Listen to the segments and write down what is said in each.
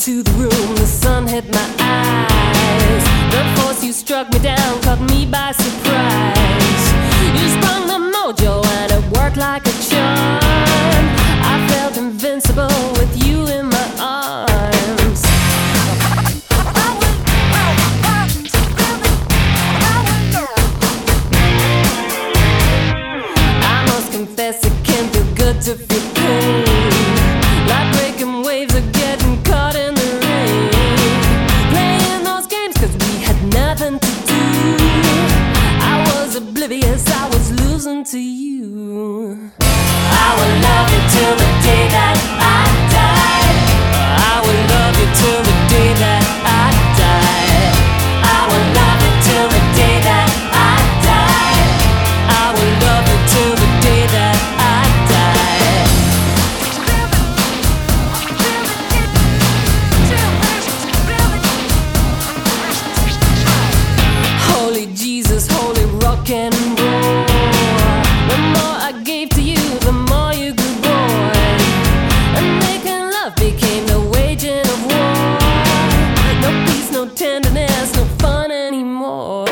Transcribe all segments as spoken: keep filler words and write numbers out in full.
into the room, the sun hit my eyes. The force you struck me down caught me by surprise. You sprung the mojo and it worked like a charm. I felt invincible with you in my arms. I must confess it can feel good to feel pain. Like breaking waves or getting caught in the rain. Playing those games cause we had nothing to do. I was oblivious, I was losing to you. I will love you till the day that I die. I will love you till the day that I die. I will love you till the day that I die. I will love you till the day that I die. Holy Jesus, holy rock and roll. The more I gave to you, the more you grew bored. And making love became the waging of war. No peace, no tenderness, no fun anymore.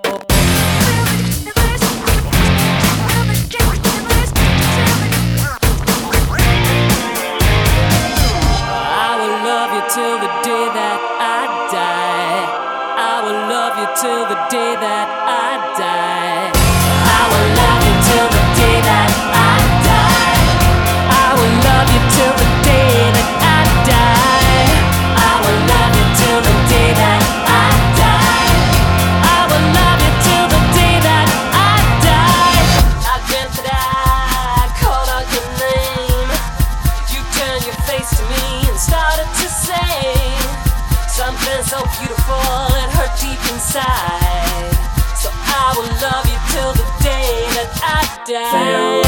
I will love you till the day that I die. I will love you till the day that I die. I will love you till the day that I die. I will love you till the day that I die. I will love you till the day that I die. I will love you till the day that I die. I dreamt that I called out your name. You turned your face to me and started to say something so beautiful it hurt deep inside. So I will love you till the day that I die.